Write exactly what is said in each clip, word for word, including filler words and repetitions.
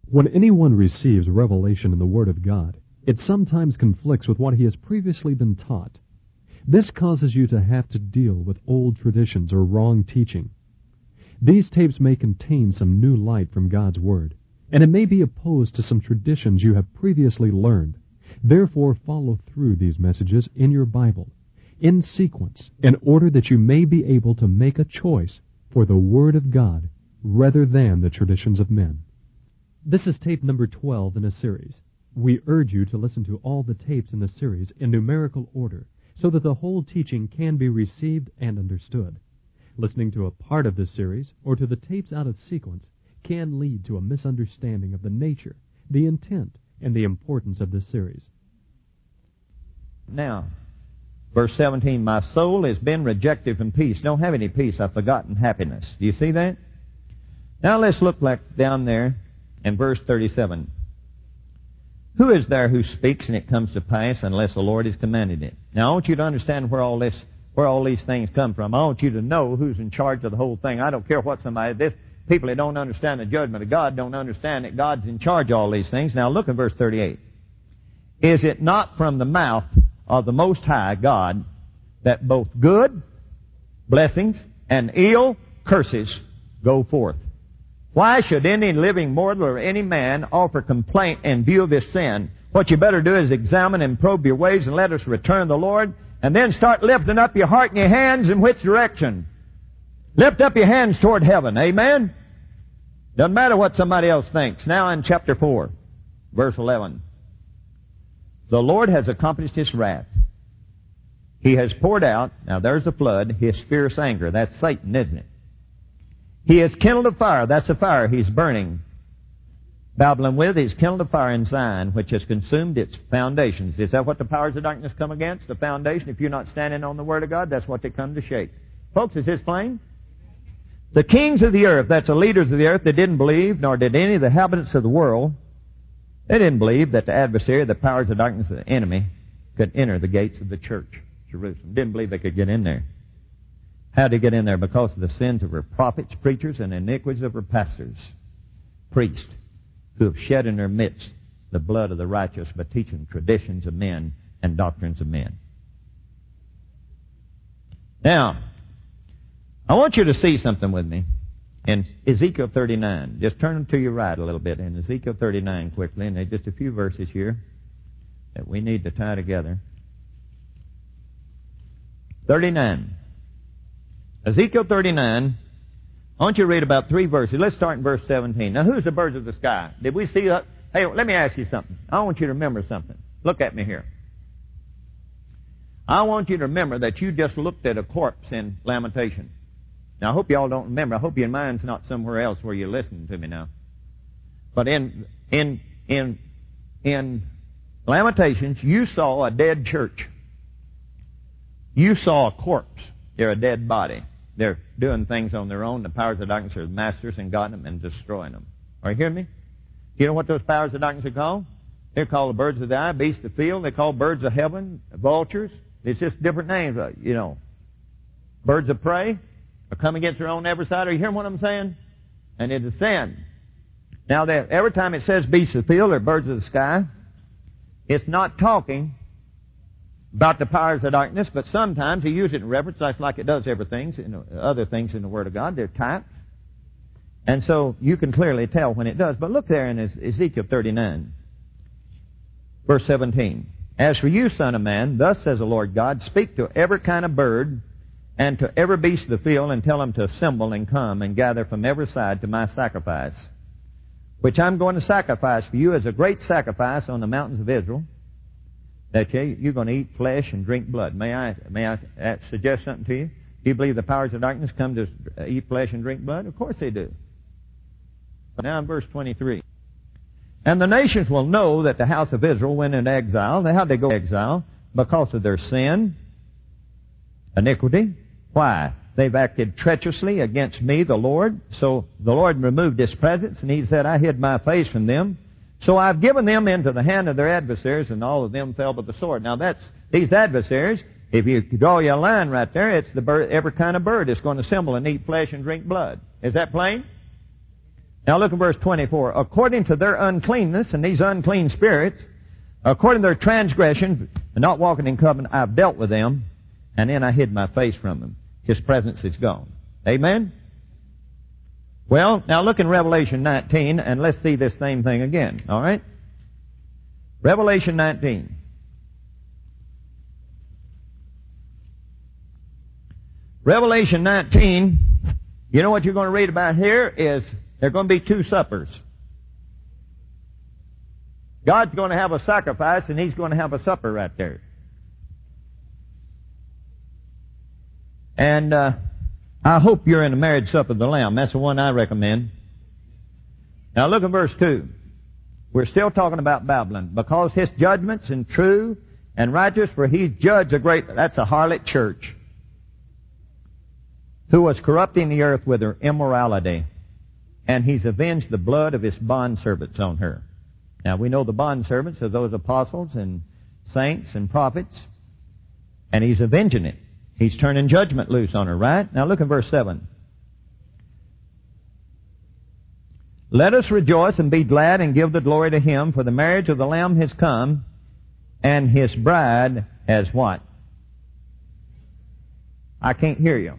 When anyone receives revelation in the Word of God, it sometimes conflicts with what he has previously been taught. This causes you to have to deal with old traditions or wrong teaching. These tapes may contain some new light from God's Word, and it may be opposed to some traditions you have previously learned. Therefore, follow through these messages in your Bible, in sequence, in order that you may be able to make a choice for the Word of God rather than the traditions of men. This is tape number twelve in a series. We urge you to listen to all the tapes in the series in numerical order so that the whole teaching can be received and understood. Listening to a part of this series or to the tapes out of sequence can lead to a misunderstanding of the nature, the intent, and the importance of this series. Now, verse seventeen, my soul has been rejected from peace. Don't have any peace. I've forgotten happiness. Do you see that? Now let's look like down there in verse thirty-seven. Who is there who speaks and it comes to pass unless the Lord has commanded it? Now I want you to understand where all this, where all these things come from. I want you to know who's in charge of the whole thing. I don't care what somebody, this, people that don't understand the judgment of God don't understand that God's in charge of all these things. Now look at verse thirty-eight. Is it not from the mouth of the Most High God that both good blessings and ill curses go forth? Why should any living mortal or any man offer complaint in view of his sin? What you better do is examine and probe your ways and let us return the Lord, and then start lifting up your heart and your hands in which direction? Lift up your hands toward heaven. Amen? Doesn't matter what somebody else thinks. Now in chapter four, verse eleven. The Lord has accomplished His wrath. He has poured out, now there's the flood, His fierce anger. That's Satan, isn't it? He has kindled a fire. That's a fire He's burning Babylon with. He's kindled a fire in Zion, which has consumed its foundations. Is that what the powers of darkness come against? The foundation? If you're not standing on the Word of God, that's what they come to shake. Folks, is this plain? The kings of the earth, that's the leaders of the earth, they didn't believe, nor did any of the inhabitants of the world, they didn't believe that the adversary, the powers of darkness, the enemy, could enter the gates of the church, Jerusalem. Didn't believe they could get in there. How did they get in there? Because of the sins of her prophets, preachers, and iniquities of her pastors, priests, who have shed in their midst the blood of the righteous by teaching traditions of men and doctrines of men. Now, I want you to see something with me in Ezekiel thirty-nine. Just turn to your right a little bit in Ezekiel thirty-nine quickly, and there's just a few verses here that we need to tie together. thirty-nine. Ezekiel thirty-nine, I want you to read about three verses. Let's start in verse seventeen. Now, who's the birds of the sky? Did we see that? Hey, let me ask you something. I want you to remember something. Look at me here. I want you to remember that you just looked at a corpse in Lamentation. Now, I hope you all don't remember. I hope your mind's not somewhere else where you're listening to me now. But in in in in Lamentations, you saw a dead church. You saw a corpse. They're a dead body. They're doing things on their own. The powers of darkness are the masters and got them and destroying them. Are you hearing me? You know what those powers of darkness are called? They're called the birds of the eye, beasts of the field. They're called birds of heaven, vultures. It's just different names, you know. Birds of prey are coming against their own every side. Are you hearing what I'm saying? And it is sin. Now, every time it says beasts of the field or birds of the sky, it's not talking about the powers of darkness, but sometimes he uses it in reference, just like it does everything, you know, other things in the Word of God. They're types. And so you can clearly tell when it does. But look there in Ezekiel thirty-nine, verse seventeen. As for you, son of man, thus says the Lord God, speak to every kind of bird and to every beast of the field, and tell them to assemble and come and gather from every side to my sacrifice, which I'm going to sacrifice for you as a great sacrifice on the mountains of Israel, that you're going to eat flesh and drink blood. May I may I suggest something to you? Do you believe the powers of darkness come to eat flesh and drink blood? Of course they do. Now in verse twenty-three. And the nations will know that the house of Israel went into exile. How'd they go into exile? Because of their sin, iniquity. Why? They've acted treacherously against me, the Lord. So the Lord removed His presence, and He said, I hid my face from them. So I've given them into the hand of their adversaries, and all of them fell by the sword. Now that's, these adversaries, if you draw your line right there, it's the bird, every kind of bird that's going to assemble and eat flesh and drink blood. Is that plain? Now look at verse twenty-four. According to their uncleanness, and these unclean spirits, according to their transgression, and not walking in covenant, I've dealt with them, and then I hid my face from them. His presence is gone. Amen? Well, now look in Revelation nineteen, and let's see this same thing again. All right? Revelation nineteen. Revelation nineteen, you know what you're going to read about here is there are going to be two suppers. God's going to have a sacrifice, and He's going to have a supper right there. And uh, I hope you're in the marriage supper of the Lamb. That's the one I recommend. Now look at verse two. We're still talking about Babylon. Because His judgments and true and righteous, for He's judged a great... That's a harlot church, who was corrupting the earth with her immorality. And He's avenged the blood of His bondservants on her. Now we know the bondservants are those apostles and saints and prophets. And He's avenging it. He's turning judgment loose on her, right? Now look at verse seven. Let us rejoice and be glad and give the glory to Him, for the marriage of the Lamb has come, and His bride has what? I can't hear you.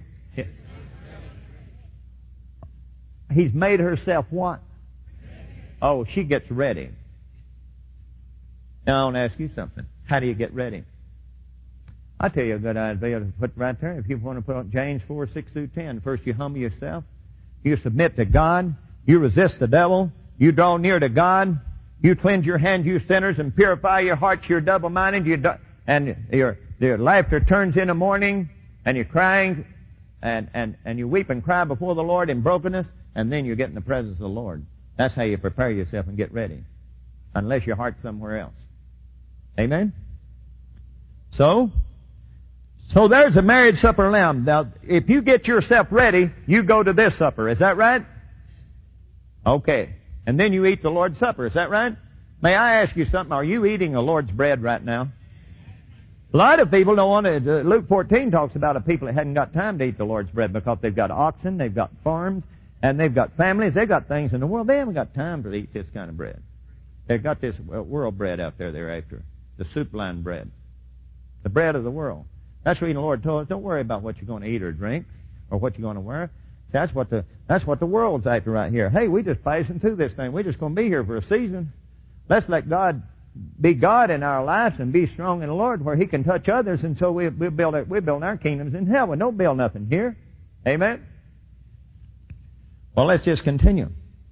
He's made herself what? Oh, she gets ready. Now I want to ask you something. How do you get ready? I'll tell you a good idea to put right there. If you want to put on James four, six through ten. First you humble yourself. You submit to God. You resist the devil. You draw near to God. You cleanse your hands, you sinners, and purify your hearts. You're double-minded. You do, and your, your laughter turns into mourning, and you're crying, and, and, and you weep and cry before the Lord in brokenness, and then you get in the presence of the Lord. That's how you prepare yourself and get ready. Unless your heart's somewhere else. Amen? So, so there's a marriage supper of the Lamb. Now, if you get yourself ready, you go to this supper. Is that right? Okay. And then you eat the Lord's Supper. Is that right? May I ask you something? Are you eating the Lord's bread right now? A lot of people don't want to. Luke fourteen talks about a people that hadn't got time to eat the Lord's bread because they've got oxen, they've got farms, and they've got families. They've got things in the world. They haven't got time to eat this kind of bread. They've got this world bread out there they're after. The soup line bread. The bread of the world. That's what the Lord told us. Don't worry about what you're going to eat or drink or what you're going to wear. That's what the that's what the world's after right here. Hey, we just passing through this thing. We're just going to be here for a season. Let's let God be God in our lives and be strong in the Lord where He can touch others. And so we we build we build our kingdoms in hell. We don't build nothing here. Amen. Well, let's just continue.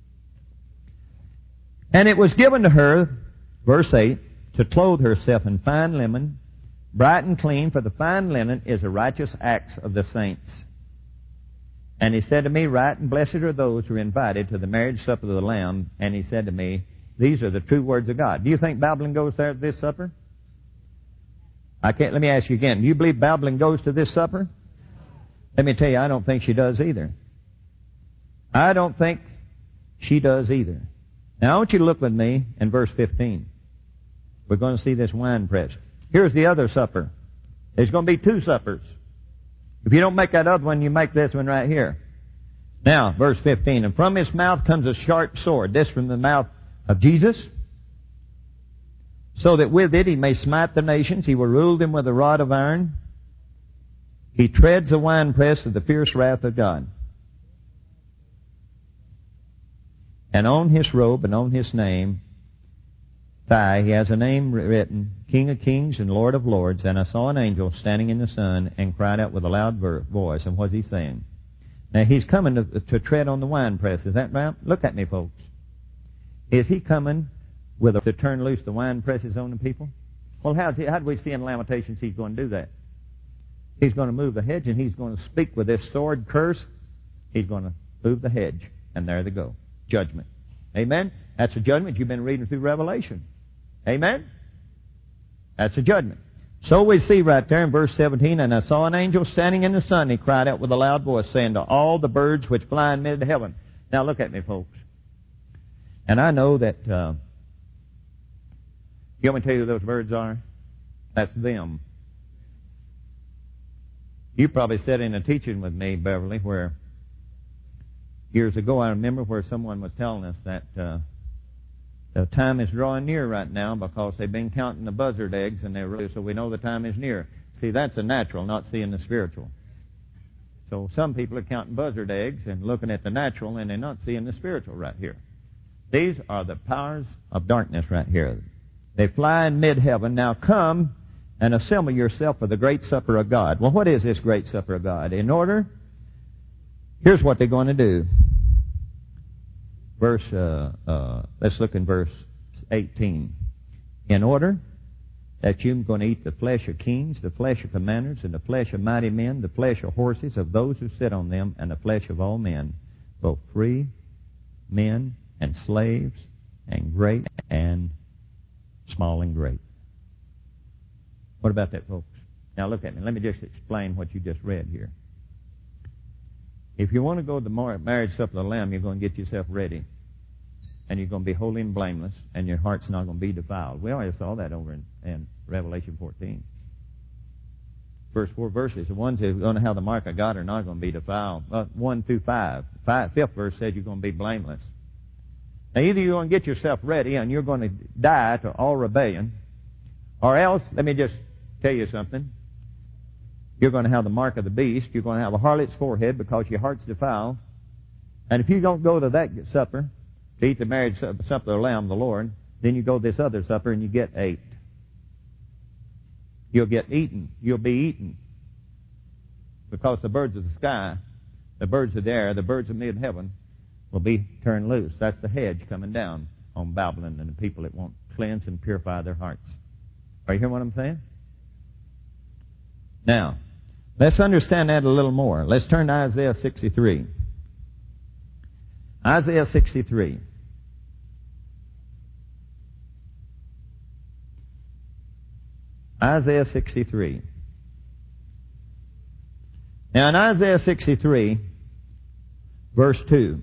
And it was given to her, verse eight, to clothe herself in fine linen, bright and clean, for the fine linen is the righteous acts of the saints. And He said to me, Right and blessed are those who are invited to the marriage supper of the Lamb. And He said to me, These are the true words of God. Do you think Babylon goes there at this supper? I can't. Let me ask you again. Do you believe Babylon goes to this supper? Let me tell you, I don't think she does either. I don't think she does either. Now I want you to look with me in verse fifteen. We're going to see this wine press. Here's the other supper. There's going to be two suppers. If you don't make that other one, you make this one right here. Now, verse fifteen. And from His mouth comes a sharp sword. This from the mouth of Jesus. So that with it He may smite the nations. He will rule them with a rod of iron. He treads the winepress of the fierce wrath of God. And on His robe and on His name, thigh, He has a name written, King of Kings and Lord of Lords. And I saw an angel standing in the sun and cried out with a loud voice. And what's he saying? Now he's coming to, to tread on the winepress. Is that right? Look at me, folks. Is he coming with a, to turn loose the wine presses on the people? Well, how's he, how do we see in Lamentations He's going to do that? He's going to move the hedge, and He's going to speak with this sword curse. He's going to move the hedge, and there they go. Judgment. Amen? That's a judgment you've been reading through Revelation. Amen? That's a judgment. So we see right there in verse seventeen, And I saw an angel standing in the sun. He cried out with a loud voice, saying to all the birds which fly in mid heaven. Now look at me, folks. And I know that... Uh, you want me to tell you who those birds are? That's them. You probably sat in a teaching with me, Beverly, where years ago, I remember where someone was telling us that uh, the time is drawing near right now because they've been counting the buzzard eggs, and they're really, so we know the time is near. See, that's a natural, not seeing the spiritual. So some people are counting buzzard eggs and looking at the natural, and they're not seeing the spiritual right here. These are the powers of darkness right here. They fly in mid-heaven. Now come and assemble yourself for the great supper of God. Well, what is this great supper of God? In order, here's what they're going to do. Verse, uh, uh, let's look in verse eighteen. In order that you're going to eat the flesh of kings, the flesh of commanders, and the flesh of mighty men, the flesh of horses, of those who sit on them, and the flesh of all men, both free men and slaves, and great and small and great. What about that, folks? Now look at me. Let me just explain what you just read here. If you want to go to the marriage supper of the Lamb, you're going to get yourself ready. And you're going to be holy and blameless, and your heart's not going to be defiled. We already saw that over in, in Revelation fourteen. First four verses. The ones who are going to have the mark of God are not going to be defiled. Uh, one through five. five. Fifth verse says you're going to be blameless. Now either you're going to get yourself ready and you're going to die to all rebellion, or else, let me just tell you something. You're going to have the mark of the beast. You're going to have a harlot's forehead because your heart's defiled. And if you don't go to that supper, to eat the marriage supper of the Lamb, the Lord, then you go to this other supper and you get ate. You'll get eaten. You'll be eaten. Because the birds of the sky, the birds of the air, the birds of mid-heaven will be turned loose. That's the hedge coming down on Babylon and the people that won't cleanse and purify their hearts. Are you hearing what I'm saying? Now, let's understand that a little more. Let's turn to Isaiah sixty-three. Isaiah sixty-three. Isaiah sixty-three. Now in Isaiah sixty-three, verse two.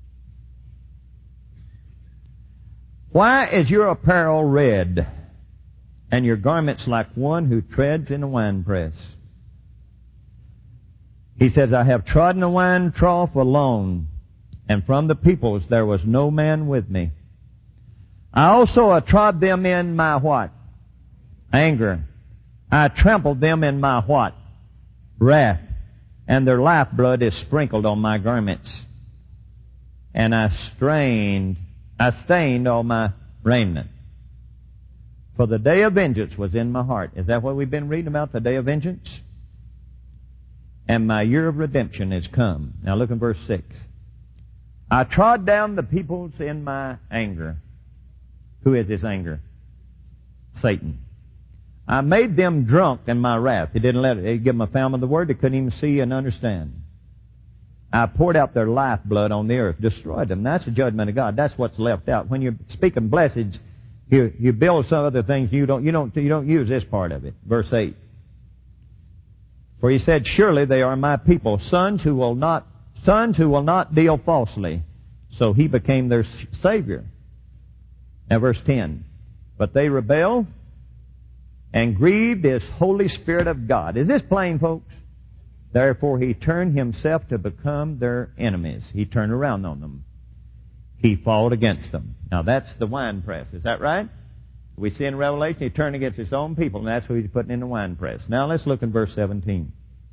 Why is your apparel red, and your garments like one who treads in a winepress? He says, I have trodden a wine trough alone, and from the peoples there was no man with me. I also have trod them in my what? Anger. I trampled them in my what? Wrath. And their lifeblood is sprinkled on my garments. And I strained, I stained all my raiment. For the day of vengeance was in my heart. Is that what we've been reading about, the day of vengeance? And my year of redemption is come. Now look in verse six. I trod down the peoples in my anger. Who is this anger? Satan. I made them drunk in my wrath. He didn't let it. He give them a fountain of the word they couldn't even see and understand. I poured out their lifeblood on the earth, destroyed them. That's the judgment of God. That's what's left out. When you're speaking blessings, you you build some other things. You don't you don't you don't use this part of it. Verse eight. For he said, surely they are my people, sons who will not sons who will not deal falsely. So he became their Savior. Now verse ten. But they rebelled and grieved His Holy Spirit of God. Is this plain, folks? Therefore He turned Himself to become their enemies. He turned around on them. He fought against them. Now that's the winepress. Is that right? We see in Revelation He turned against His own people, and that's who He's putting in the winepress. Now let's look in verse seventeen.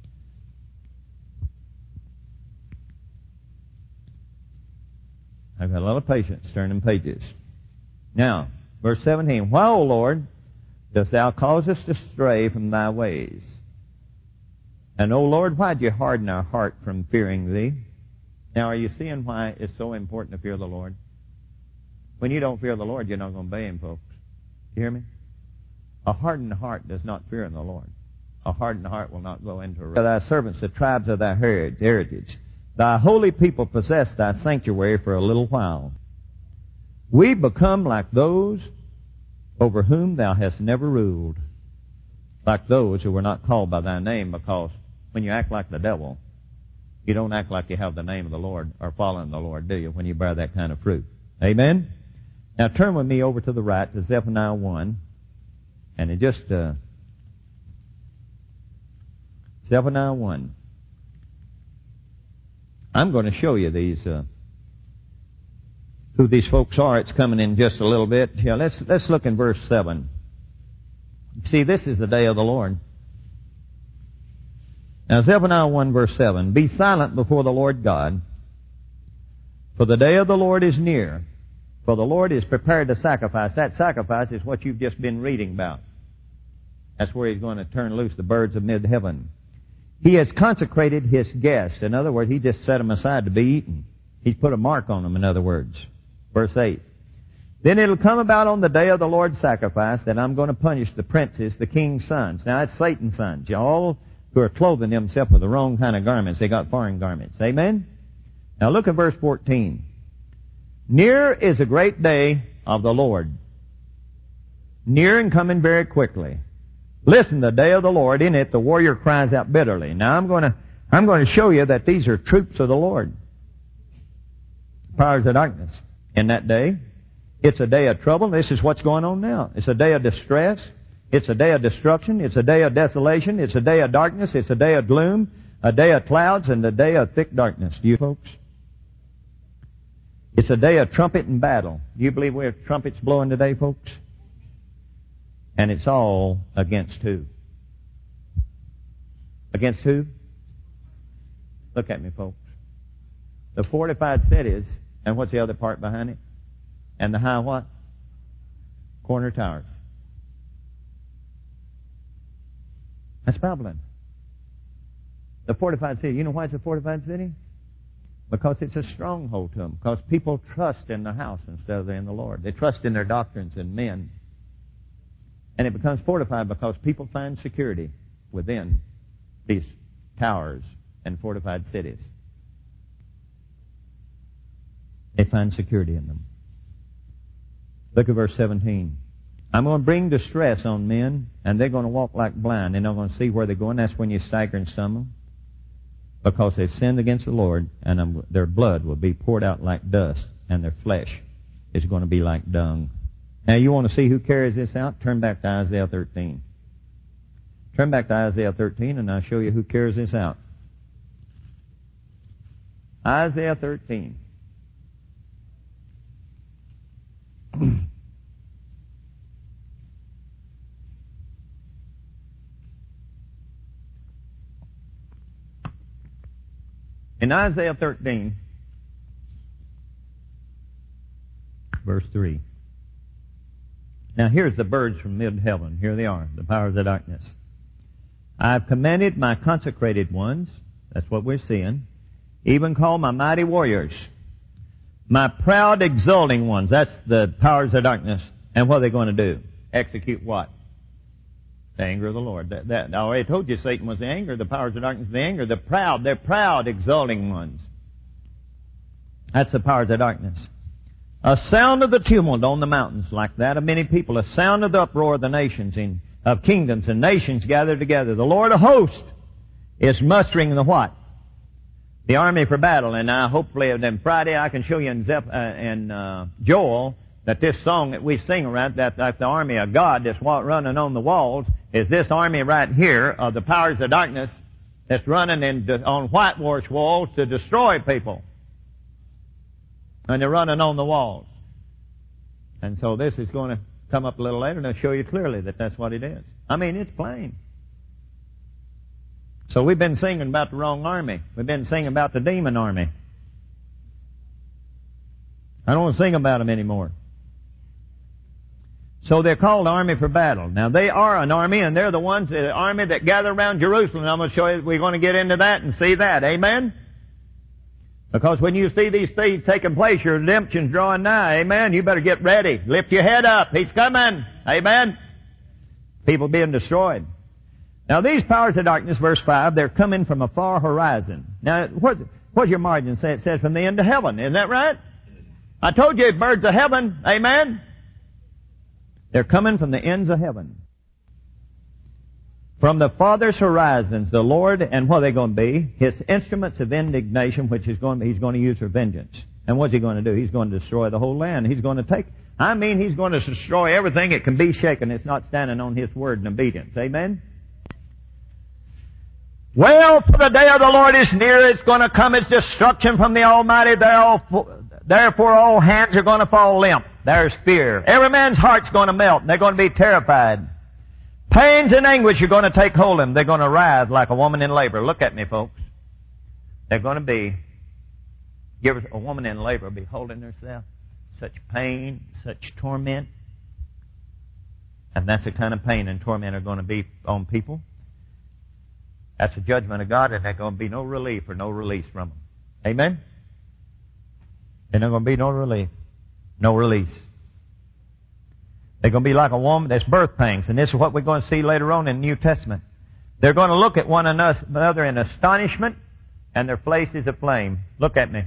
I've got a lot of patience turning pages. Now, verse seventeen. Why, O Lord, dost Thou cause us to stray from Thy ways? And, O Lord, why did You harden our heart from fearing Thee? Now, are you seeing why it's so important to fear the Lord? When you don't fear the Lord, you're not going to obey Him, folks. You hear me? A hardened heart does not fear in the Lord. A hardened heart will not go into a... Thy servants, the tribes of Thy heritage. Thy holy people possess Thy sanctuary for a little while. We become like those over whom Thou hast never ruled, like those who were not called by Thy name, because when you act like the devil, you don't act like you have the name of the Lord or following the Lord, do you, when you bear that kind of fruit? Amen? Now turn with me over to the right to Zephaniah one, and it just, uh, Zephaniah one. I'm going to show you these, uh, who these folks are. It's coming in just a little bit. Yeah, let's, let's look in verse seven. See, this is the day of the Lord. Now, Zephaniah one verse seven, be silent before the Lord God, for the day of the Lord is near, for the Lord is prepared to sacrifice. That sacrifice is what you've just been reading about. That's where He's going to turn loose the birds of mid-heaven. He has consecrated His guests. In other words, He just set them aside to be eaten. He's put a mark on them, in other words. Verse eight. Then it'll come about on the day of the Lord's sacrifice that I'm going to punish the princes, the king's sons. Now, that's Satan's sons. Y'all who are clothing themselves with the wrong kind of garments. They got foreign garments. Amen? Now look at verse fourteen. Near is a great day of the Lord. Near and coming very quickly. Listen, the day of the Lord, in it the warrior cries out bitterly. Now I'm going to, I'm going to show you that these are troops of the Lord. Powers of darkness. In that day, it's a day of trouble. This is what's going on now. It's a day of distress. It's a day of destruction. It's a day of desolation. It's a day of darkness. It's a day of gloom, a day of clouds, and a day of thick darkness. Do you folks? It's a day of trumpet and battle. Do you believe we have trumpets blowing today, folks? And it's all against who? Against who? Look at me, folks. The fortified cities, and what's the other part behind it? And the high what? Corner towers. That's Babylon. The fortified city. You know why it's a fortified city? Because it's a stronghold to them. Because people trust in the house instead of in the Lord. They trust in their doctrines and men. And it becomes fortified because people find security within these towers and fortified cities. They find security in them. Look at verse seventeen. I'm going to bring distress on men, and they're going to walk like blind. They're not going to see where they're going. That's when you stagger and stumble. Because they've sinned against the Lord, and their blood will be poured out like dust, and their flesh is going to be like dung. Now, you want to see who carries this out? Turn back to Isaiah thirteen. Turn back to Isaiah thirteen, and I'll show you who carries this out. Isaiah thirteen. In Isaiah thirteen, verse three. Now here's the birds from mid-heaven. Here they are, the powers of darkness. I've commanded my consecrated ones, that's what we're seeing, even called my mighty warriors, my proud exulting ones, that's the powers of darkness. And what are they going to do? Execute what? The anger of the Lord. That, that, I already told you Satan was the anger, the powers of darkness the anger. The proud, they're proud, exulting ones. That's the powers of darkness. A sound of the tumult on the mountains like that of many people. A sound of the uproar of the nations, in, of kingdoms and nations gathered together. The Lord of hosts is mustering the what? The army for battle. And uh, hopefully then Friday I can show you in, Zeph, uh, in uh, Joel that this song that we sing around, that, that the army of God that's running on the walls, is this army right here of the powers of darkness that's running in, on whitewash walls to destroy people. And they're running on the walls. And so this is going to come up a little later and I'll show you clearly that that's what it is. I mean, it's plain. So we've been singing about the wrong army. We've been singing about the demon army. I don't want to sing about them anymore. So they're called army for battle. Now they are an army, and they're the ones, the army that gather around Jerusalem. I'm going to show you, we're going to get into that and see that. Amen? Because when you see these things taking place, your redemption's drawing nigh. Amen? You better get ready. Lift your head up. He's coming. Amen? People being destroyed. Now these powers of darkness, verse five, they're coming from a far horizon. Now, what's, what's your margin say? It says from the end of heaven. Isn't that right? I told you, birds of heaven. Amen? They're coming from the ends of heaven. From the farthest horizons, the Lord, and what are they going to be? His instruments of indignation, which is going, He's going to use for vengeance. And what's He going to do? He's going to destroy the whole land. He's going to take, I mean, He's going to destroy everything that can be shaken. It's not standing on His word and obedience. Amen? Well, for the day of the Lord is near. It's going to come. It's destruction from the Almighty. Therefore, all hands are going to fall limp. There's fear. Every man's heart's going to melt. They're going to be terrified. Pains and anguish are going to take hold of them. They're going to writhe like a woman in labor. Look at me, folks. They're going to be, give a woman in labor be holding herself. Such pain, such torment. And that's the kind of pain and torment are going to be on people. That's the judgment of God, and there's going to be no relief or no release from them. Amen? There's not going to be no relief, no release. They're going to be like a woman that's birth pangs, and this is what we're going to see later on in the New Testament. They're going to look at one another in astonishment, and their faces aflame. Look at me.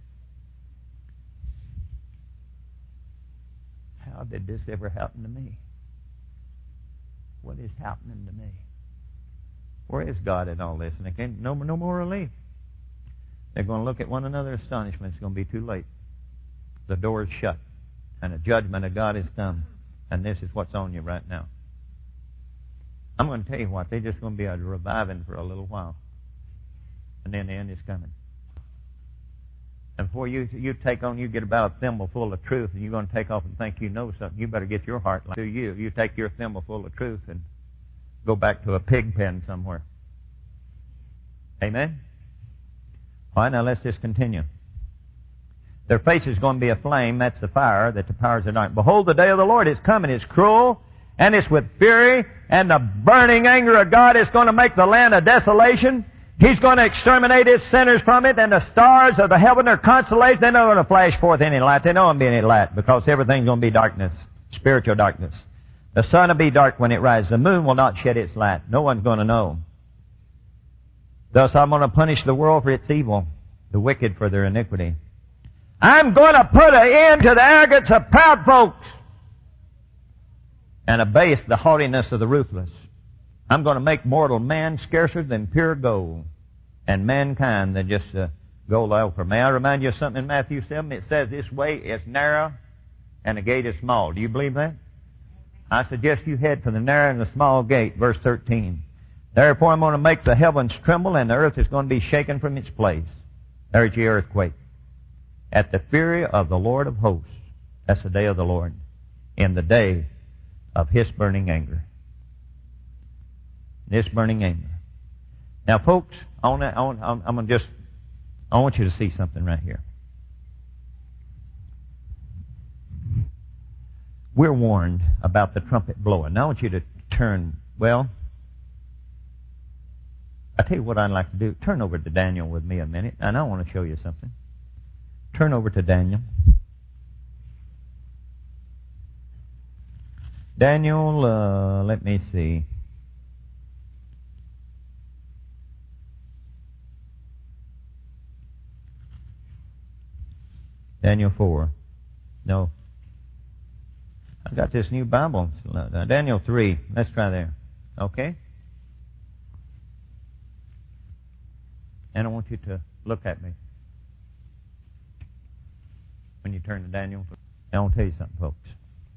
How did this ever happen to me? What is happening to me? Where is God in all this? And they can't, no, no more relief. They're going to look at one another in astonishment. It's going to be too late. The door is shut, and the judgment of God has come. And this is what's on you right now. I'm going to tell you what, they're just going to be a reviving for a little while. And then the end is coming. And before you you take on, you get about a thimble full of truth, and you're going to take off and think you know something. You better get your heart like to you. You take your thimble full of truth and go back to a pig pen somewhere. Amen? All right, now let's just continue. Their face is going to be aflame. That's the fire that the powers of darkness. Behold, the day of the Lord is coming. It's cruel, and it's with fury, and the burning anger of God is going to make the land a desolation. He's going to exterminate His sinners from it, and the stars of the heaven are constellations. They're not going to flash forth any light. They're not going to be any light, because everything's going to be darkness, spiritual darkness. The sun will be dark when it rises. The moon will not shed its light. No one's going to know. Thus I'm going to punish the world for its evil, the wicked for their iniquity. I'm going to put an end to the arrogance of proud folks and abase the haughtiness of the ruthless. I'm going to make mortal man scarcer than pure gold, and mankind than just a gold altar. May I remind you of something in Matthew seven? It says this way is narrow and the gate is small. Do you believe that? I suggest you head for the narrow and the small gate, verse thirteen. Therefore I'm going to make the heavens tremble, and the earth is going to be shaken from its place. There's your earthquake. At the fury of the Lord of hosts. That's the day of the Lord. In the day of His burning anger. This burning anger. Now, folks, I want to, I want, I'm going to just, I want you to see something right here. We're warned about the trumpet blowing. Now I want you to turn, well, I tell you what I'd like to do. Turn over to Daniel with me a minute, and I want to show you something. Turn over to Daniel. Daniel, uh, let me see. Daniel four. No. I got this new Bible. Uh, Daniel three. Let's try there. Okay? And I want you to look at me when you turn to Daniel. Now I want to tell you something, folks.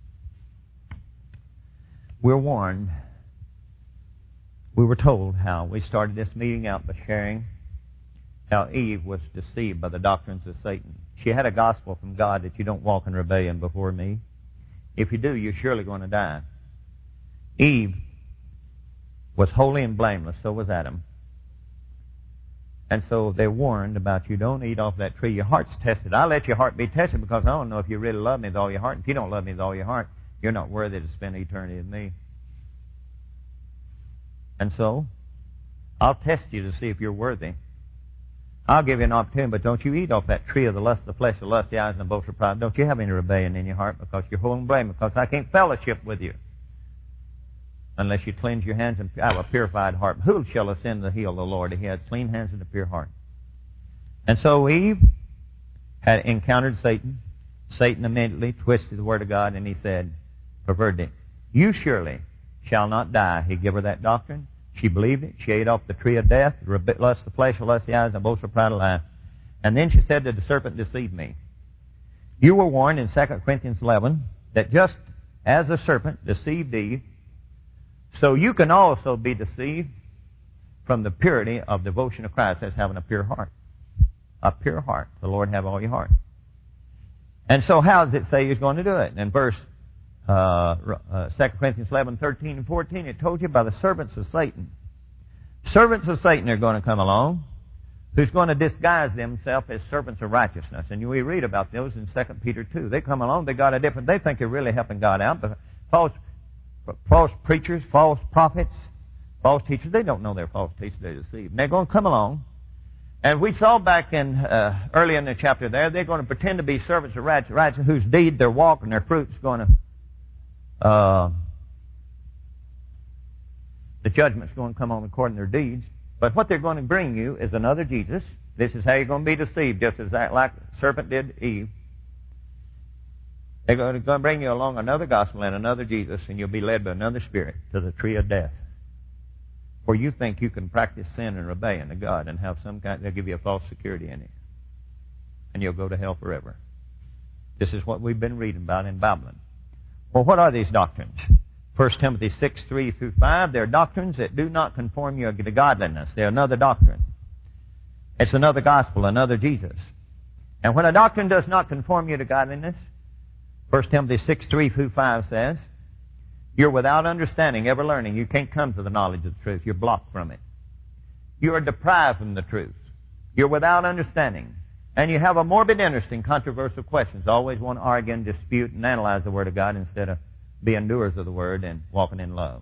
We're warned. We were told how we started this meeting out by sharing how Eve was deceived by the doctrines of Satan. She had a gospel from God that you don't walk in rebellion before me. If you do, you're surely going to die. Eve was holy and blameless, so was Adam. And so they're warned about you don't eat off that tree. Your heart's tested. I let your heart be tested because I don't know if you really love me with all your heart. If you don't love me with all your heart, you're not worthy to spend eternity with me. And so, I'll test you to see if you're worthy. I'll give you an opportunity, but don't you eat off that tree of the lust of the flesh, the lust of the eyes, and the boast of pride. Don't you have any rebellion in your heart because you're holy and blameless, because I can't fellowship with you unless you cleanse your hands and have a purified heart. Who shall ascend the hill of the Lord? He has clean hands and a pure heart. And so Eve had encountered Satan. Satan immediately twisted the word of God, and he said, perverted it. You surely shall not die. He gave her that doctrine. She believed it. She ate off the tree of death, the lust of the flesh, the lust of the eyes, and the boast of pride of life. And then she said that the serpent deceived me. You were warned in Second Corinthians eleven that just as the serpent deceived Eve, so you can also be deceived. from the purity of devotion to Christ as having a pure heart. A pure heart. The Lord have all your heart. And so how does it say He's going to do it? In verse uh, uh, Second Corinthians eleven, thirteen, and fourteen, it told you by the servants of Satan. Servants of Satan are going to come along, who's going to disguise themselves as servants of righteousness. And we read about those in Second Peter two. They come along, they got a different, they think they're really helping God out, but false, false preachers, false prophets, false teachers, they don't know they're false teachers, they're deceived. And they're going to come along. And we saw back in, uh, early in the chapter there, they're going to pretend to be servants of righteousness, whose deed, their walk, and their fruit's going to, uh, the judgment's going to come on according to their deeds. But what they're going to bring you is another Jesus. This is how you're going to be deceived, just as that, like the serpent did Eve. They're going to bring you along another gospel and another Jesus, and you'll be led by another spirit to the tree of death, where you think you can practice sin and rebellion to God and have some kind, they'll give you a false security in it. And you'll go to hell forever. This is what we've been reading about in Babylon. Well, what are these doctrines? First Timothy six, three through five, they're doctrines that do not conform you to godliness. They're another doctrine. It's another gospel, another Jesus. And when a doctrine does not conform you to godliness, First Timothy six, three through five says, you're without understanding, ever learning. You can't come to the knowledge of the truth. You're blocked from it. You are deprived from the truth. You're without understanding. And you have a morbid interest in controversial questions. Always want to argue and dispute and analyze the Word of God instead of being doers of the Word and walking in love,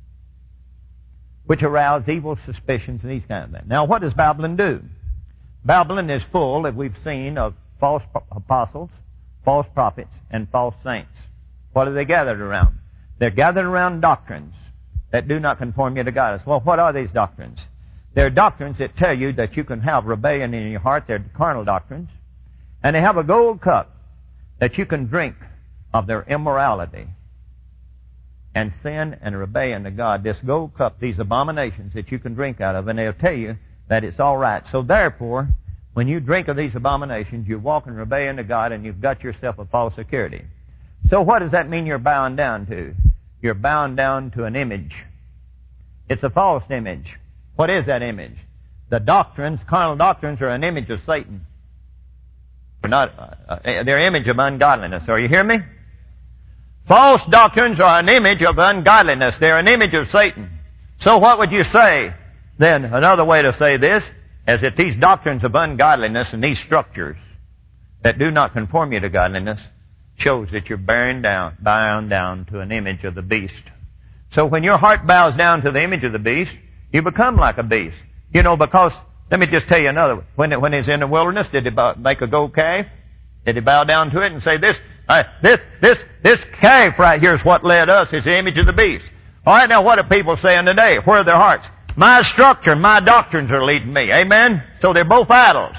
which arouse evil suspicions and these kind of things. Now, what does Babylon do? Babylon is full, as we've seen, of false apostles, false prophets, and false saints. What are they gathered around? They're gathered around doctrines that do not conform you to God. Well, what are these doctrines? They're doctrines that tell you that you can have rebellion in your heart. They're carnal doctrines. And they have a gold cup that you can drink of their immorality and sin and rebellion to God. This gold cup, these abominations that you can drink out of, and they'll tell you that it's all right. So therefore, when you drink of these abominations, you walk in rebellion to God, and you've got yourself a false security. So what does that mean you're bound down to? You're bound down to an image. It's a false image. What is that image? The doctrines, carnal doctrines, are an image of Satan. They're not, uh, they're image of ungodliness. Are you hearing me? False doctrines are an image of ungodliness. They're an image of Satan. So what would you say? Then another way to say this is that these doctrines of ungodliness and these structures that do not conform you to godliness shows that you're bearing down, bound down to an image of the beast. So when your heart bows down to the image of the beast, you become like a beast. You know, because, let me just tell you another. When, when he's in the wilderness, did he make a gold calf? Did he bow down to it and say, this, uh, this, this, this calf right here is what led us, is the image of the beast? All right, now what are people saying today? Where are their hearts? My structure, my doctrines are leading me. Amen? So they're both idols.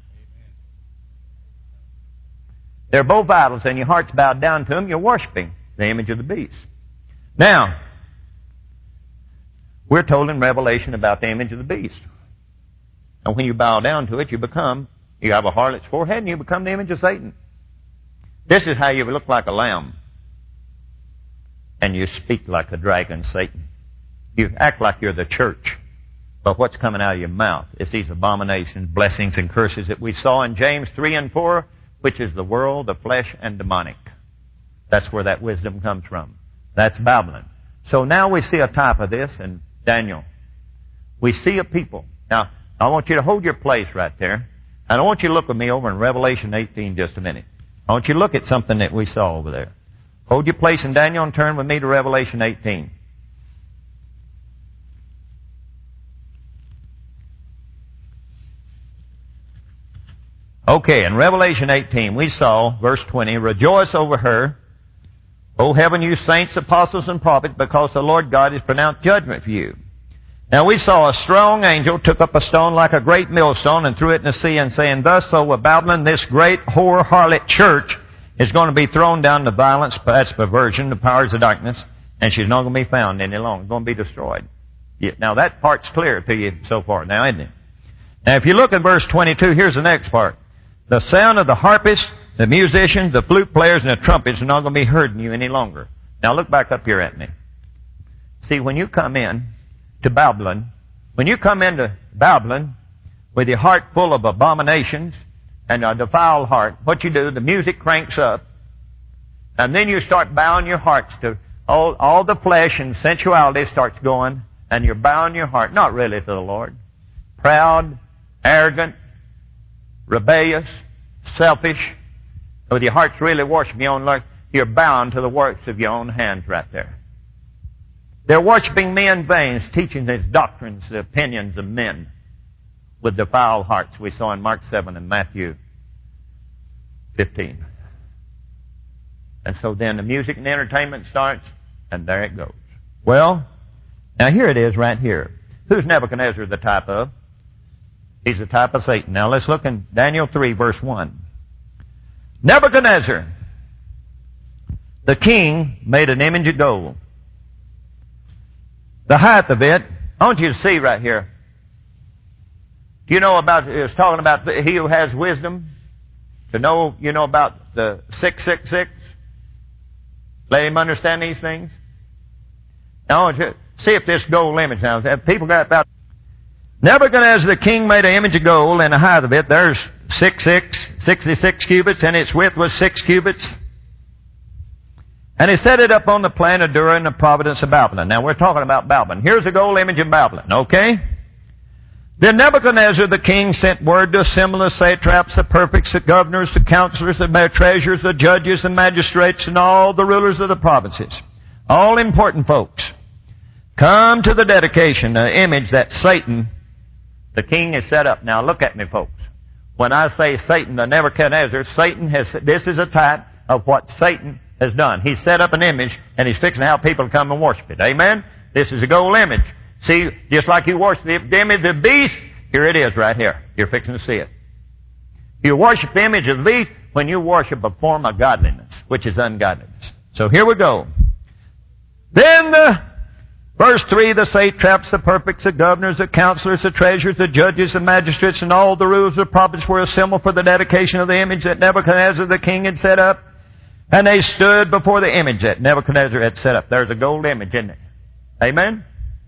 They're both idols, and your heart's bowed down to them. You're worshiping the image of the beast. Now, we're told in Revelation about the image of the beast. And when you bow down to it, you become, you have a harlot's forehead, and you become the image of Satan. This is how you look like a lamb. And you speak like the dragon, Satan. You act like you're the church. But what's coming out of your mouth is these abominations, blessings, and curses that we saw in James three and four, which is the world, the flesh, and demonic. That's where that wisdom comes from. That's Babylon. So now we see a type of this in Daniel. We see a people. Now, I want you to hold your place right there. And I want you to look with me over in Revelation eighteen just a minute. I want you to look at something that we saw over there. Hold your place in Daniel and turn with me to Revelation eighteen. Okay, in Revelation eighteen, we saw, verse twenty, rejoice over her, O heaven, you saints, apostles, and prophets, because the Lord God has pronounced judgment for you. Now we saw a strong angel took up a stone like a great millstone and threw it in the sea, and saying, thus, so with Babylon, this great whore harlot church is going to be thrown down to violence, that's perversion, the powers of darkness, and she's not going to be found any longer. It's going to be destroyed. Yeah, now that part's clear to you so far now, isn't it? Now if you look at verse twenty-two, here's the next part. The sound of the harpists, the musicians, the flute players, and the trumpets are not going to be heard in you any longer. Now look back up here at me. See, when you come in to Babylon, When you come into Babylon with your heart full of abominations and a defiled heart, what you do, the music cranks up, and then you start bowing your hearts to all, all the flesh and sensuality starts going, and you're bowing your heart, not really to the Lord. Proud, arrogant, rebellious, selfish, with your heart's really worshiping your own Lord, you're bound to the works of your own hands right there. They're worshiping men's vains, teaching these doctrines, the opinions of men with defiled hearts we saw in Mark seven and Matthew fifteen. And so then the music and entertainment starts, and there it goes. Well, now here it is right here. Who's Nebuchadnezzar the type of? He's the type of Satan. Now let's look in Daniel three, verse one. Nebuchadnezzar, the king, made an image of gold. The height of it, I want you to see right here. Do you know about, it's talking about he who has wisdom, to know, you know about the six six six? Let him understand these things. Now I want you to see if this gold image, now, if people got about, Nebuchadnezzar the king made an image of gold, and the height of it, there's six six, sixty-six cubits, and its width was six cubits. And he set it up on the plain of Dura in the province of Babylon. Now we're talking about Babylon. Here's a gold image of Babylon, okay? Then Nebuchadnezzar the king sent word to assemble the satraps, the prefects, the governors, the counselors, the treasurers, the judges, the magistrates, and all the rulers of the provinces. All important folks. Come to the dedication, the image that Satan, the king, has set up. Now look at me, folks. When I say Satan, the Nebuchadnezzar, Satan has, this is a type of what Satan has done. He's set up an image, and he's fixing how people to come and worship it. Amen? This is a gold image. See, just like you worship the image of the beast, here it is right here. You're fixing to see it. You worship the image of the beast when you worship a form of godliness, which is ungodliness. So here we go. Then the, verse three, the satraps, the prefects, the governors, the counselors, the treasurers, the judges, the magistrates, and all the rulers of the province were assembled for the dedication of the image that Nebuchadnezzar the king had set up. And they stood before the image that Nebuchadnezzar had set up. There's a gold image, isn't it? Amen?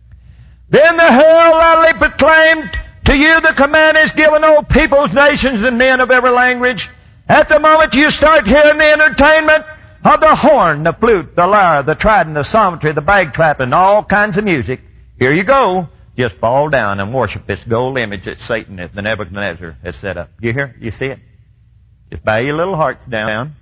Then the herald loudly proclaimed, to you the command is given, O peoples, nations, and men of every language. At the moment you start hearing the entertainment of the horn, the flute, the lyre, the trident, the psaltery, the bagpipe, and all kinds of music, here you go. Just fall down and worship this gold image that Satan, the Nebuchadnezzar, has set up. You hear? You see it? Just bow your little hearts down.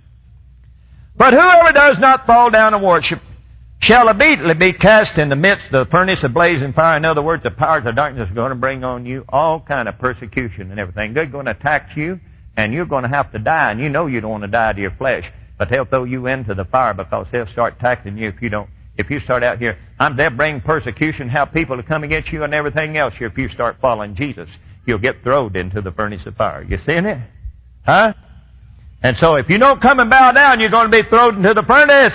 But whoever does not fall down and worship shall immediately be cast in the midst of the furnace of blazing fire. In other words, the powers of darkness are going to bring on you all kind of persecution and everything. They're going to attack you, and you're going to have to die, and you know you don't want to die to your flesh. But they'll throw you into the fire because they'll start attacking you if you don't. If you start out here, I'm, they'll bring persecution, have people to come against you and everything else here. If you start following Jesus, you'll get thrown into the furnace of fire. You seeing it? Huh? And so if you don't come and bow down, you're going to be thrown into the furnace.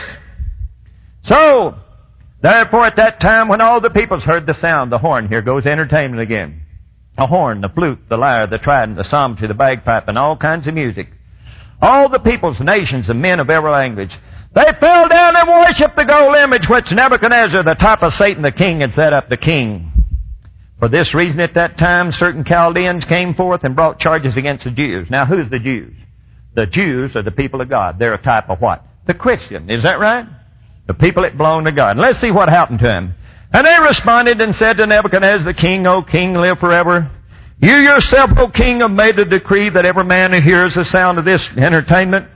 So, therefore at that time when all the peoples heard the sound, the horn, here goes entertainment again. The horn, the flute, the lyre, the trident, the psaltery, the bagpipe, and all kinds of music. All the peoples, nations, and men of every language, they fell down and worshipped the gold image which Nebuchadnezzar, the type of Satan, the king, had set up, the king. For this reason at that time certain Chaldeans came forth and brought charges against the Jews. Now who's the Jews? The Jews are the people of God. They're a type of what? The Christian. Is that right? The people that belong to God. And let's see what happened to him. And they responded and said to Nebuchadnezzar the king, O king, live forever. You yourself, O king, have made a decree that every man who hears the sound of this entertainment,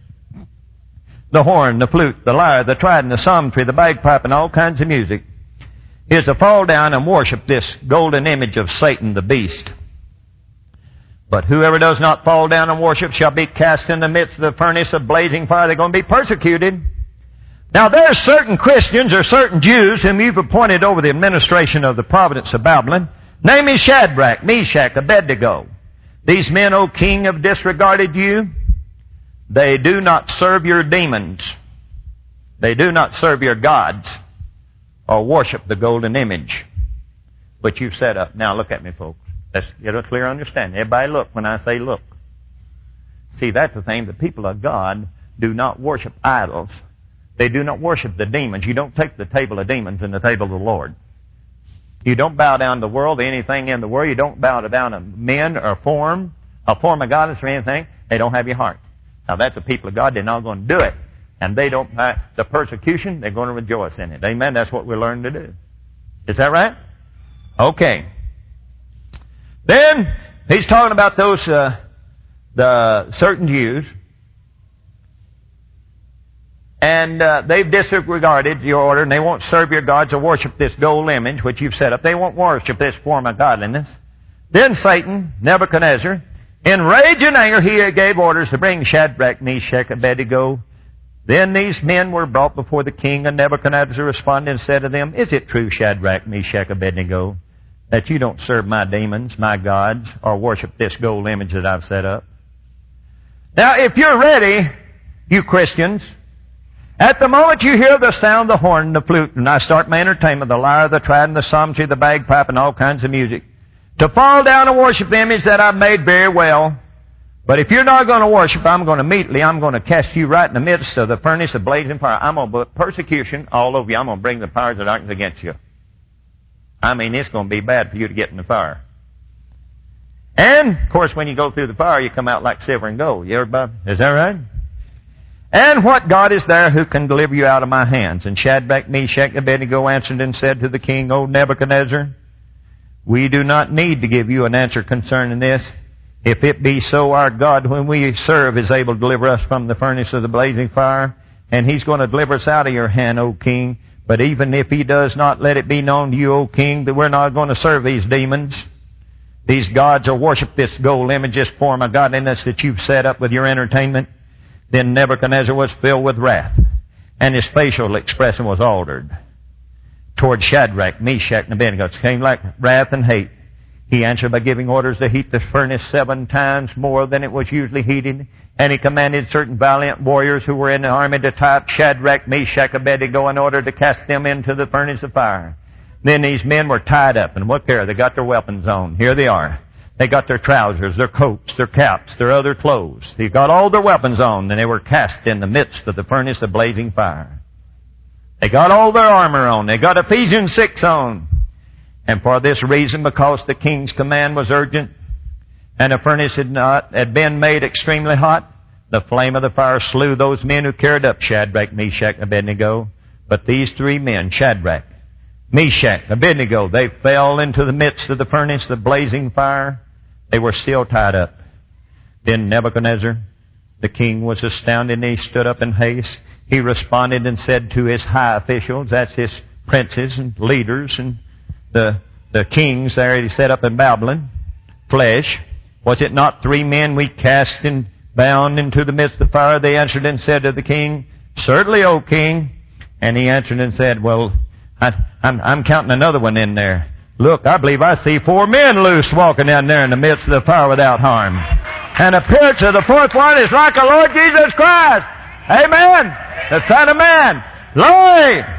the horn, the flute, the lyre, the trident, the psaltery, the bagpipe, and all kinds of music, is to fall down and worship this golden image of Satan, the beast. But whoever does not fall down and worship shall be cast in the midst of the furnace of blazing fire. They're going to be persecuted. Now there are certain Christians or certain Jews whom you've appointed over the administration of the province of Babylon, namely Shadrach, Meshach, Abednego. These men, O king, have disregarded you. They do not serve your demons. They do not serve your gods or worship the golden image which you've set up. Now look at me, folks. Let's get a clear understanding. Everybody look when I say look. See, that's the thing. The people of God do not worship idols. They do not worship the demons. You don't take the table of demons and the table of the Lord. You don't bow down to the world, anything in the world. You don't bow down to men or form, a form of godliness or anything. They don't have your heart. Now that's the people of God. They're not going to do it. And they don't, uh, the persecution, they're going to rejoice in it. Amen? That's what we learn to do. Is that right? Okay. Then, he's talking about those, uh, the certain Jews. And uh, they've disregarded your order, and they won't serve your gods or worship this gold image which you've set up. They won't worship this form of godliness. Then Satan, Nebuchadnezzar, in rage and anger, he gave orders to bring Shadrach, Meshach, and Abednego. Then these men were brought before the king, and Nebuchadnezzar responded and said to them, Is it true, Shadrach, Meshach, and Abednego, that you don't serve my demons, my gods, or worship this gold image that I've set up? Now, if you're ready, you Christians, at the moment you hear the sound of the horn and the flute, and I start my entertainment, the lyre, the trident, the psaltery, the bagpipe, and all kinds of music, to fall down and worship the image that I've made very well. But if you're not going to worship, I'm going to immediately, I'm going to cast you right in the midst of the furnace of blazing fire. I'm going to put persecution all over you. I'm going to bring the powers of darkness against you. I mean, it's going to be bad for you to get in the fire. And, of course, when you go through the fire, you come out like silver and gold. You everybody? Is that right? And what God is there who can deliver you out of my hands? And Shadrach, Meshach, and Abednego answered and said to the king, O Nebuchadnezzar, we do not need to give you an answer concerning this. If it be so, our God, whom we serve, is able to deliver us from the furnace of the blazing fire, and He's going to deliver us out of your hand, O king. But even if He does not, let it be known to you, O king, that we're not going to serve these demons, these gods, or worship this gold image, this form of godliness that you've set up with your entertainment. Then Nebuchadnezzar was filled with wrath, and his facial expression was altered toward Shadrach, Meshach, and Abednego. It came like wrath and hate. He answered by giving orders to heat the furnace seven times more than it was usually heated. And he commanded certain valiant warriors who were in the army to tie up Shadrach, Meshach, and Abednego in order to cast them into the furnace of fire. Then these men were tied up, and what care? They got their weapons on. Here they are. They got their trousers, their coats, their caps, their other clothes. They got all their weapons on, and they were cast in the midst of the furnace of blazing fire. They got all their armor on. They got Ephesians six on. And for this reason, because the king's command was urgent, and the furnace had not had been made extremely hot, the flame of the fire slew those men who carried up Shadrach, Meshach, and Abednego. But these three men, Shadrach, Meshach, Abednego, they fell into the midst of the furnace, the blazing fire. They were still tied up. Then Nebuchadnezzar, the king, was astounded, and he stood up in haste. He responded and said to his high officials, that's his princes and leaders and the the kings there he set up in Babylon, flesh, was it not three men we cast and bound into the midst of the fire? They answered and said to the king, Certainly, O king. And he answered and said, Well, I, I'm, I'm counting another one in there. Look, I believe I see four men loose walking down there in the midst of the fire without harm. And the appearance of the fourth one is like the Lord Jesus Christ. Amen. The Son of Man. Lo!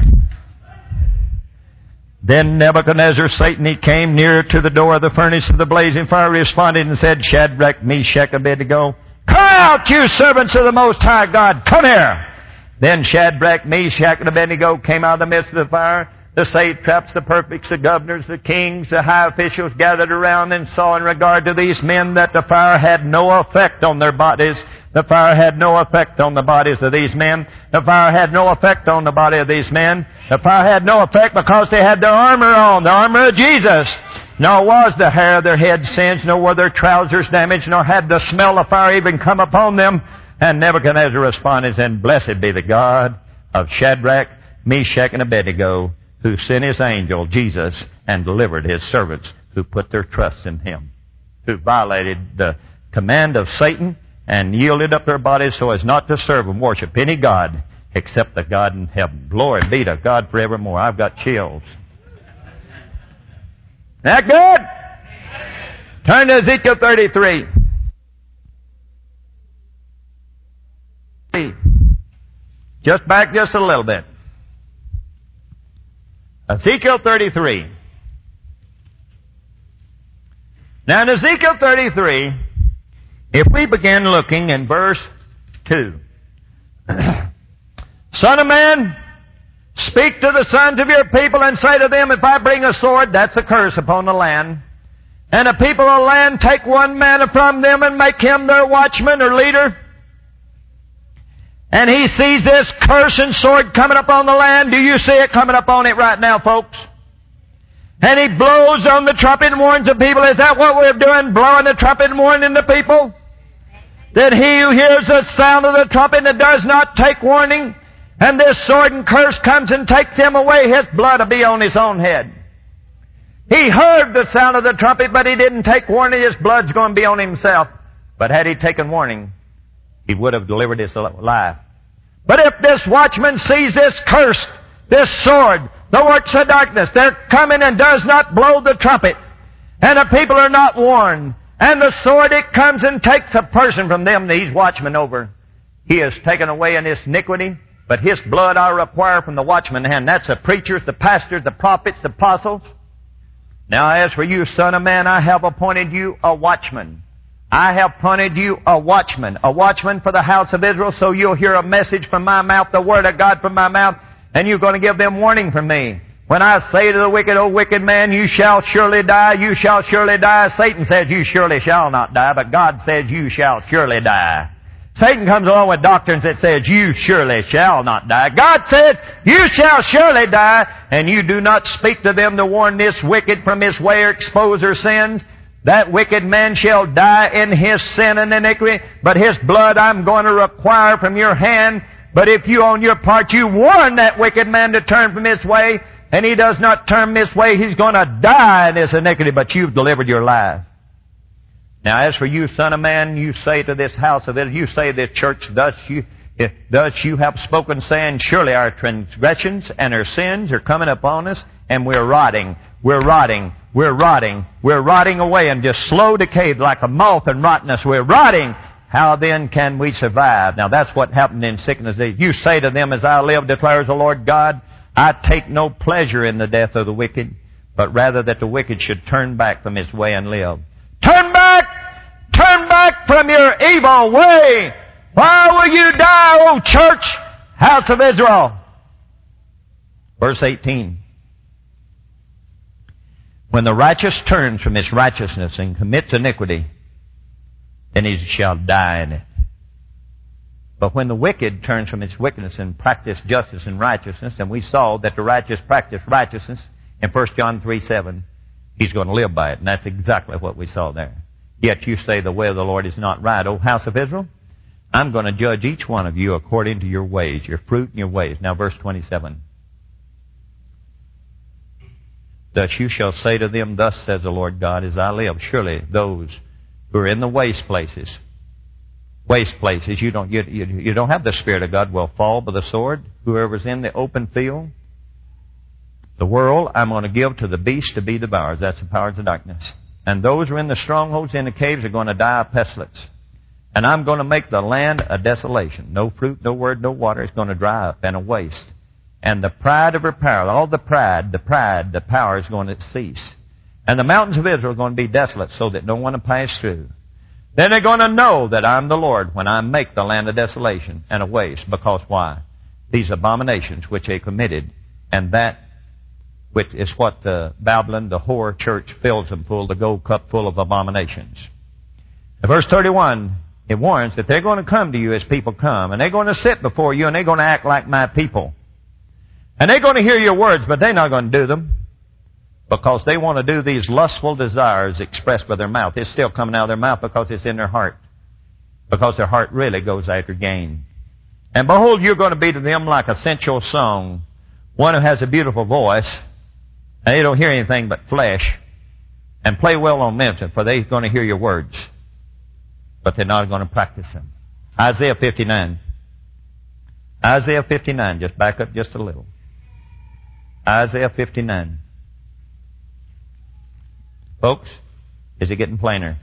Then Nebuchadnezzar, Satan, he came near to the door of the furnace of the blazing fire, responded and said, Shadrach, Meshach, and Abednego, Cry out, you servants of the Most High God, come here! Then Shadrach, Meshach, and Abednego came out of the midst of the fire. The satraps, the prefects, the governors, the kings, the high officials gathered around and saw in regard to these men that the fire had no effect on their bodies. The fire had no effect on the bodies of these men. The fire had no effect on the body of these men. The fire had no effect because they had their armor on, the armor of Jesus. Nor was the hair of their head singed, nor were their trousers damaged, nor had the smell of fire even come upon them. And Nebuchadnezzar responded, and Blessed be the God of Shadrach, Meshach, and Abednego, who sent His angel, Jesus, and delivered His servants who put their trust in Him, who violated the command of Satan and yielded up their bodies so as not to serve and worship any God except the God in heaven. Glory be to God forevermore. I've got chills. That good? Turn to Ezekiel thirty-three. Just back just a little bit. Ezekiel thirty-three. Now in Ezekiel thirty-three, if we begin looking in verse two. Son of man, Speak to the sons of your people and say to them, if I bring a sword, that's a curse upon the land. And the people of the land take one man from them and make him their watchman or leader. And he sees this curse and sword coming up on the land. Do you see it coming up on it right now, folks? And he blows on the trumpet and warns the people. Is that what we're doing? Blowing the trumpet and warning the people? That he who hears the sound of the trumpet and does not take warning, and this sword and curse comes and takes him away, his blood will be on his own head. He heard the sound of the trumpet, but he didn't take warning. His blood's going to be on himself. But had he taken warning, he would have delivered his life. But if this watchman sees this curse, this sword, the works of darkness, they're coming and does not blow the trumpet, and the people are not warned, and the sword, it comes and takes a person from them that he's watchman over, he is taken away in his iniquity, but his blood I require from the watchman's hand. That's the preachers, the pastors, the prophets, the apostles. Now as for you, son of man, I have appointed you a watchman. I have appointed you a watchman, a watchman for the house of Israel, so you'll hear a message from my mouth, the word of God from my mouth, and you're going to give them warning from me. When I say to the wicked, O wicked man, you shall surely die, you shall surely die. Satan says you surely shall not die, but God says you shall surely die. Satan comes along with doctrines that says you surely shall not die. God said you shall surely die, and you do not speak to them to warn this wicked from his way or expose their sins. That wicked man shall die in his sin and iniquity, but his blood I'm going to require from your hand. But if you on your part, you warn that wicked man to turn from his way, and he does not turn this way, he's going to die in his iniquity, but you've delivered your life. Now as for you, son of man, you say to this house of Israel, you say this church, thus you, thus you have spoken, saying, surely our transgressions and our sins are coming upon us, and we're rotting, we're rotting, we're rotting, we're rotting away in just slow decay like a moth and rottenness. We're rotting. How then can we survive? Now that's what happened in sickness. You say to them, as I live, declares the Lord God, I take no pleasure in the death of the wicked, but rather that the wicked should turn back from his way and live. Turn back! Turn back from your evil way! Why will you die, O church, house of Israel? Verse eighteen. When the righteous turns from his righteousness and commits iniquity, then he shall die in it. But when the wicked turns from his wickedness and practice justice and righteousness, and we saw that the righteous practice righteousness in First John three seven, he's going to live by it. And that's exactly what we saw there. Yet you say the way of the Lord is not right. O house of Israel, I'm going to judge each one of you according to your ways, your fruit and your ways. Now verse twenty-seven. Thus you shall say to them, thus says the Lord God, as I live, surely those who are in the waste places, waste places, you don't, you, you, you don't have the Spirit of God, will fall by the sword. Whoever's in the open field, the world, I'm going to give to the beast to be devoured. That's the powers of darkness. And those who are in the strongholds, in the caves, are going to die of pestilence. And I'm going to make the land a desolation. No fruit, no word, no water. It's going to dry up and a waste. And the pride of her power, all the pride, the pride, the power is going to cease. And the mountains of Israel are going to be desolate so that no one will pass through. Then they're going to know that I'm the Lord when I make the land a desolation and a waste. Because why? These abominations which they committed, and that which is what the Babylon, the whore church, fills them full, the gold cup full of abominations. In verse thirty-one, it warns that they're going to come to you as people come, and they're going to sit before you, and they're going to act like my people. And they're going to hear your words, but they're not going to do them, because they want to do these lustful desires expressed by their mouth. It's still coming out of their mouth because it's in their heart, because their heart really goes after gain. And behold, you're going to be to them like a sensual song, one who has a beautiful voice, and they don't hear anything but flesh, and play well on music, for they're going to hear your words, but they're not going to practice them. Isaiah fifty-nine. Isaiah fifty-nine, just back up just a little. Isaiah fifty-nine. Folks, is it getting plainer?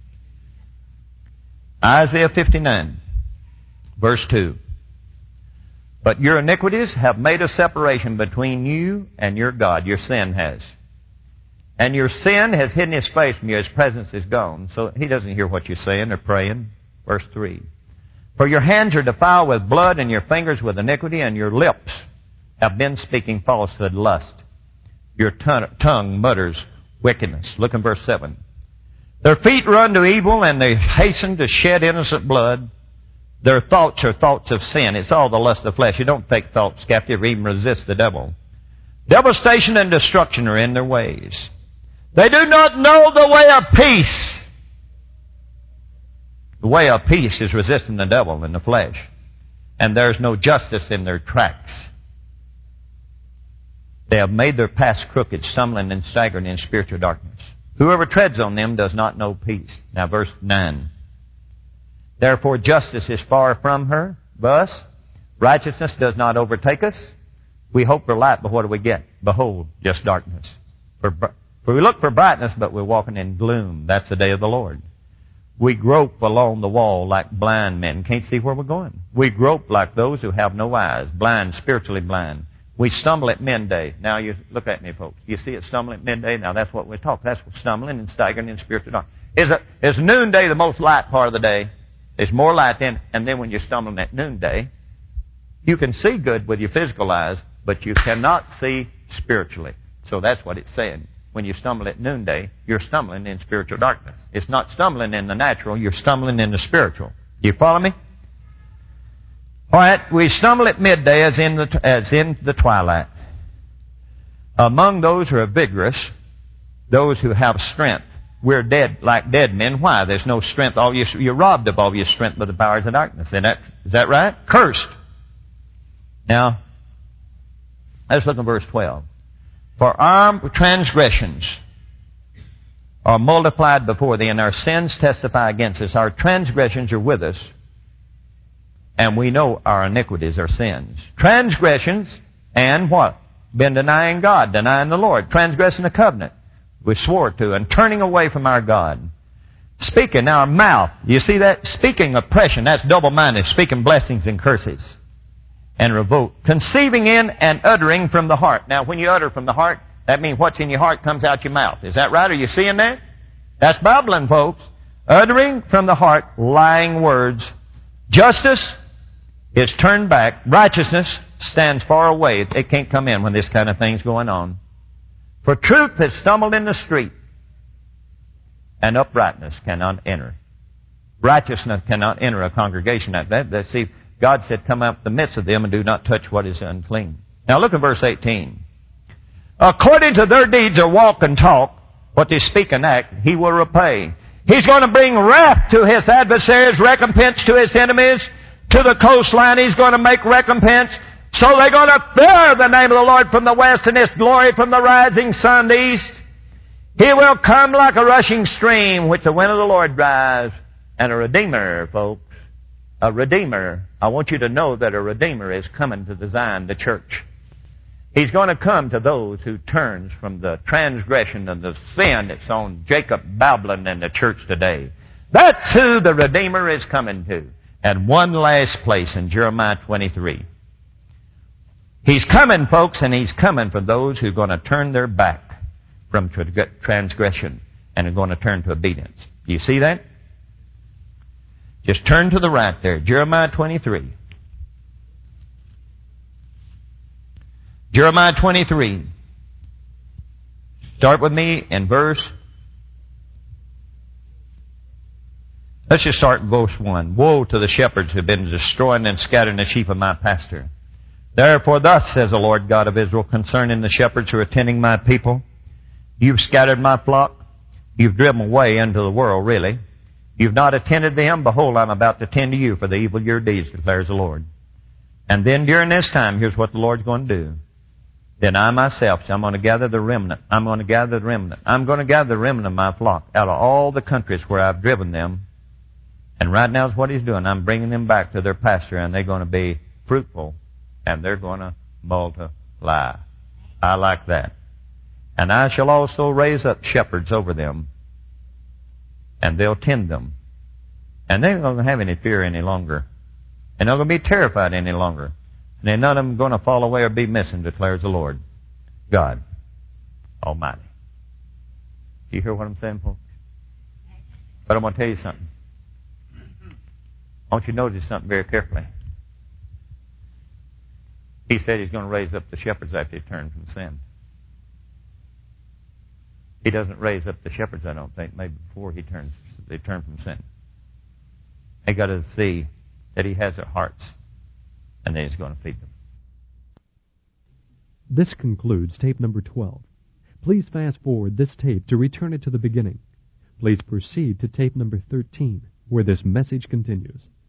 Isaiah fifty-nine, verse two. But your iniquities have made a separation between you and your God. Your sin has. And your sin has hidden His face from you. His presence is gone. So He doesn't hear what you're saying or praying. Verse three. For your hands are defiled with blood, and your fingers with iniquity, and your lips have been speaking falsehood, lust. Your tongue mutters wickedness. Look in verse seven. Their feet run to evil, and they hasten to shed innocent blood. Their thoughts are thoughts of sin. It's all the lust of the flesh. You don't take thoughts captive or even resist the devil. Devastation and destruction are in their ways. They do not know the way of peace. The way of peace is resisting the devil and the flesh. And there's no justice in their tracks. They have made their paths crooked, stumbling and staggering in spiritual darkness. Whoever treads on them does not know peace. Now verse nine. Therefore justice is far from her. Thus, righteousness does not overtake us. We hope for light, but what do we get? Behold, just darkness. For, for we look for brightness, but we're walking in gloom. That's the day of the Lord. We grope along the wall like blind men. Can't see where we're going. We grope like those who have no eyes. Blind, spiritually blind. We stumble at midday. Now you look at me, folks. You see it stumbling at midday? Now that's what we're talking. That's stumbling and staggering in spiritual darkness. Is it, is noonday the most light part of the day? There's more light then, and then when you're stumbling at noonday, you can see good with your physical eyes, but you cannot see spiritually. So that's what it's saying. When you stumble at noonday, you're stumbling in spiritual darkness. It's not stumbling in the natural, you're stumbling in the spiritual. Do you follow me? All right, we stumble at midday as in the, as in the twilight. Among those who are vigorous, those who have strength, we're dead like dead men. Why? There's no strength. All your, you're robbed of all your strength by the powers of darkness. Is that, is that right? Cursed. Now, let's look at verse twelve. For our transgressions are multiplied before thee, and our sins testify against us. Our transgressions are with us, and we know our iniquities are sins. Transgressions and what? Been denying God, denying the Lord, transgressing the covenant we swore to, and turning away from our God. Speaking, our mouth, you see that? Speaking oppression, that's double-minded, speaking blessings and curses. And revolt. Conceiving in and uttering from the heart. Now, when you utter from the heart, that means what's in your heart comes out your mouth. Is that right? Are you seeing that? That's babbling, folks. Uttering from the heart lying words. Justice is turned back. Righteousness stands far away. It can't come in when this kind of thing's going on. For truth has stumbled in the street, and uprightness cannot enter. Righteousness cannot enter a congregation like that. That see, God said, come out of the midst of them and do not touch what is unclean. Now look at verse eighteen. According to their deeds or walk and talk, what they speak and act, he will repay. He's going to bring wrath to his adversaries, recompense to his enemies. To the coastline, he's going to make recompense. So they're going to fear the name of the Lord from the west, and his glory from the rising sun the east. He will come like a rushing stream, which the wind of the Lord drives. And a Redeemer, folks. A Redeemer. I want you to know that a Redeemer is coming to the Zion, the church. He's going to come to those who turns from the transgression and the sin that's on Jacob, Babylon, and the church today. That's who the Redeemer is coming to. And one last place in Jeremiah twenty-three. He's coming, folks, and he's coming for those who are going to turn their back from transgression and are going to turn to obedience. Do you see that? Just turn to the right there. Jeremiah twenty-three. Jeremiah twenty-three. Start with me in verse. Let's just start in verse one. Woe to the shepherds who have been destroying and scattering the sheep of my pasture. Therefore thus says the Lord God of Israel concerning the shepherds who are tending my people. You've scattered my flock. You've driven away into the world, really. You've not attended them. Behold, I'm about to tend to you for the evil of your deeds, declares the Lord. And then during this time, here's what the Lord's going to do. Then I myself, I'm going to gather the remnant. I'm going to gather the remnant. I'm going to gather the remnant of my flock out of all the countries where I've driven them. And right now is what he's doing. I'm bringing them back to their pasture, and they're going to be fruitful, and they're going to multiply. I like that. And I shall also raise up shepherds over them, and they'll tend them. And they're not going to have any fear any longer. And they're not going to be terrified any longer. And then none of them going to fall away or be missing, declares the Lord God Almighty. Do you hear what I'm saying, folks? But I'm going to tell you something. I want you to notice something very carefully. He said he's going to raise up the shepherds after they turn from sin. He doesn't raise up the shepherds, I don't think, maybe before he turns, they turn from sin. They got to see that he has their hearts, and then he's going to feed them. This concludes tape number twelve. Please fast forward this tape to return it to the beginning. Please proceed to tape number thirteen, where this message continues.